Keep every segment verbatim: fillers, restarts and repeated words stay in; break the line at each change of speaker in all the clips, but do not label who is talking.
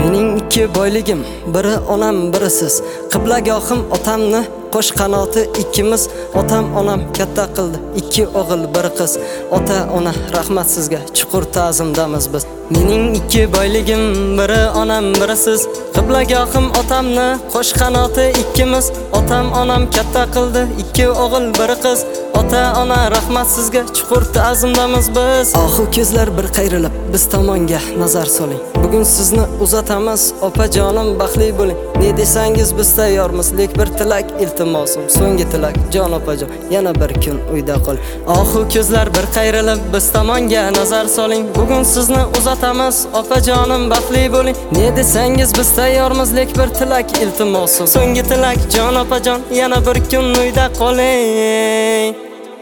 Mening ikki boyligim, biri onam, biri siz. Qiblagohim otamni qo'sh qanoti ikkimiz. Otam onam katta qildi, ikki o'g'il, bir qiz. Ota ona rahmat sizga, chuqur ta'zimdamiz biz. Mening ikki boyligim, biri onam, biri siz. Qiblagohim otamni qo'sh qanoti ikkimiz. Otam onam katta qildi, ikki o'g'il, bir qiz. Ota ona rahmat sizga, chuqur ta'zimdamiz biz. Oxu ko'zlar bir qayrilib, biz tomonga nazar soling. Bugun sizni uzatamiz, opajonim baxtli bo'ling. Ne desangiz biz tayyormiz, lek bir tilak iltimosim, so'nggi tilak jon opajon, yana bir kun uyda qol. Oxu ko'zlar bir qayrilib, biz tomonga nazar soling. Bugun sizni uzatamiz, opajonim baxtli bo'ling. Ne desangiz biz tayyormiz, lek bir tilak iltimosim, so'nggi tilak jon opajon, yana bir kun uyda qoling.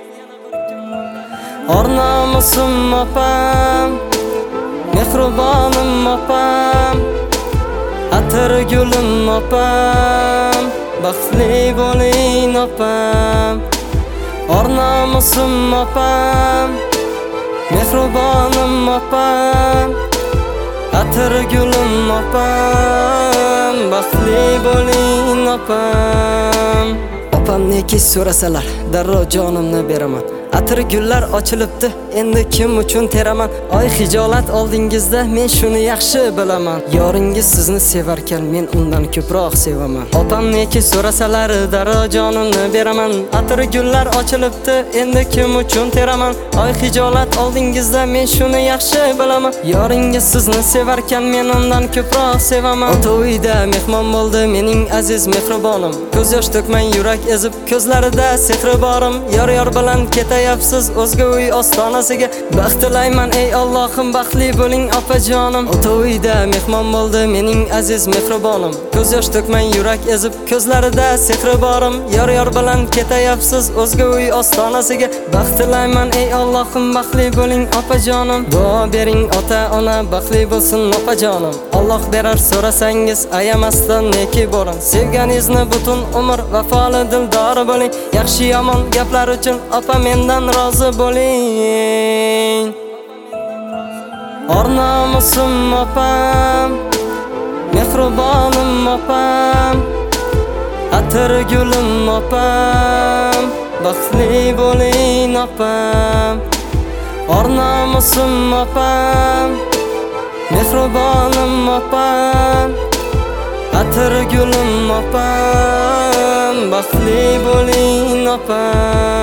Ornamusim opam, mehribonim opam, atir gulim opam, baxtli bo'ling opam. Ornamusim opam, mehribonim opam, atir gulim opam, baxtli bo'ling opam. Opam neki so'rasalar, darrov jonimni beraman. Atir gullar ochilibdi, endi kim uchun teraman? Oy hijolat oldingizda men shuni yaxshi bilaman. Yoringiz sizni sevarkan, men undan ko'proq sevaman. Opam neki so'rasalar, darrov jonimni beraman. Atir gullar ochilibdi, endi kim uchun teraman? Oy hijolat oldingizda men shuni yaxshi bilaman. Yoringiz sizni sevarkan, men undan ko'proq sevaman. Ota uyda mehmon bo'ldi mening aziz mehribonim. Ko'z yosh to'kmay yurak ezib, ko'zlarida sehri borim. Yor yor bilan ketayapsiz o'zga uy ostonasiga. Baxt tilayman ey Allohim, baxtli bo'ling opajonim. Ota uyda mehmon bo'ldi mening aziz mehribonim. Ko'z yosh to'kmay yurak ezib, ko'zlarida sehri borim. Yor yor bilan ketayapsiz o'zga uy ostonasiga. Baxt tilayman ey Allohim, baxtli bo'ling opajonim. Duo bering ota ona, baxtli bo'lsin opajonim. Alloh berar so'rasangiz, ayamasdan neki bo'ling. Sevganingizni butun umr vafoli dildor bo'ling. Yaxshi yomon gaplar uchun opa mendan rozi bo'ling. Ornamusim opam, mehribonim opam, atir gulim opam, baxtli bo'ling opam. Ornamusim opam, mehribonim opam, atir gulim opam, baxtli bo'ling opam.